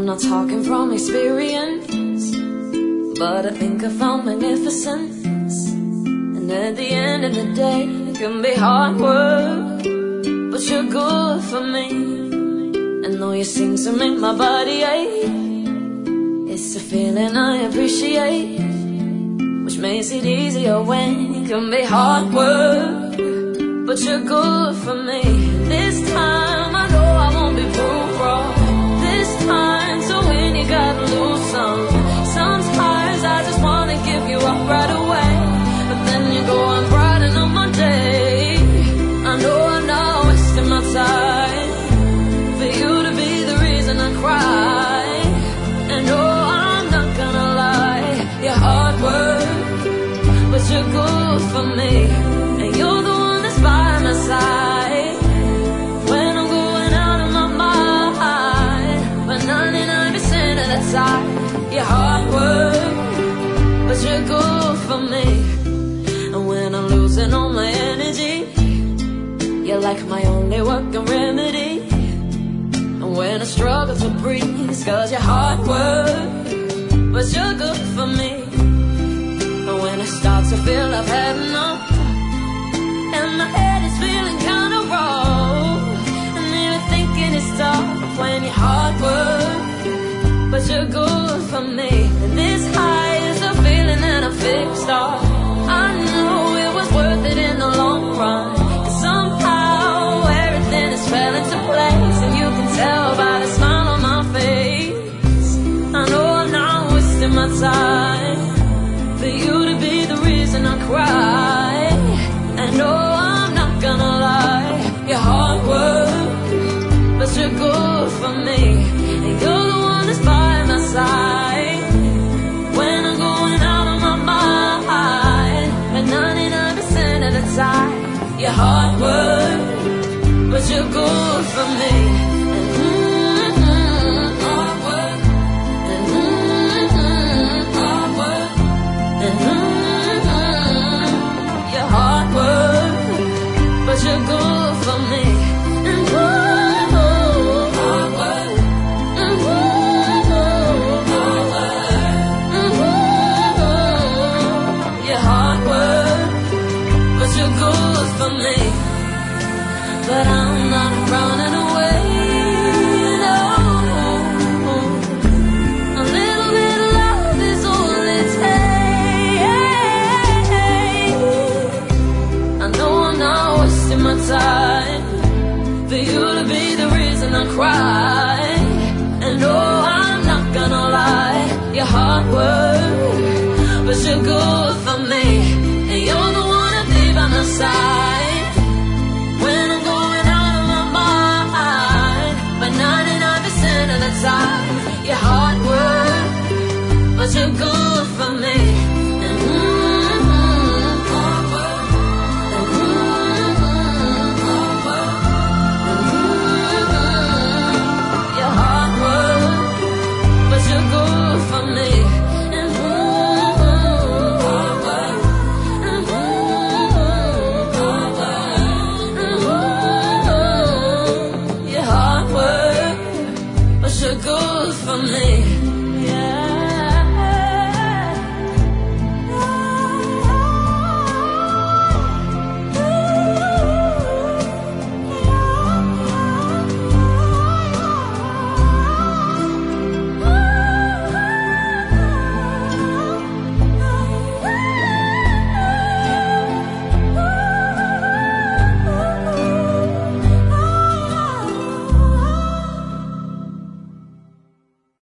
not talking from experience, but I think I found magnificence. And at the end of the day, it can be hard work, but you're good for me. And though you seem to make my body ache, it's a feeling I appreciate, which makes it easier when it can be hard work, but you're good for me. This time I know I won't be proved wrong. This time, so when you gotta lose some, sometimes I just wanna give you up right away, but then you go on brighten up my day. I know I'm not wasting my time for you to be the reason I cry. And oh, I'm not gonna lie, you're hard work, but you're good for me. And you're the one that's by my side when I'm going out of my mind. But 99% of the time, you're hard work, but you're good for me. And when I'm losing all my energy, you're like my only working remedy. And when I struggle to breathe, it's 'cause you're hard work, but you're good for me. And when I start to feel I've had enough, and my head is feeling kinda wrong, and even thinking it's tough, when you're hard work, but you're good for me. And this high is the feeling that I'm fixed on. I know it was worth it in the long run, 'cause somehow everything has fell into place, and you can tell by the smile on my face. I know I'm not wasting my time for you to be the reason I cry. And no, I'm not gonna lie, you're hard work, but you're good for me. And you're the one that's by my side when I'm going out of my mind. And 99% of the time, you're hard work, but you're good for me. Hard work. And hard work. And you're hard work, but you're good for me. And hard work. And you're hard work, but you're good for me. But I'm not running away, no. A little bit of love is all it takes. I know I'm not wasting my time for you to be the reason I cry. And no, I'm not gonna lie, you're hard work, but you're good for me. And you're the one that be by my side when I'm going out of my mind. But 99% of the time, you're hard work, but you're good for me. And hard work. And hard work. And you're hard work, but you're good for me. And hard work. And hard work. You're hard work, but you're good for me.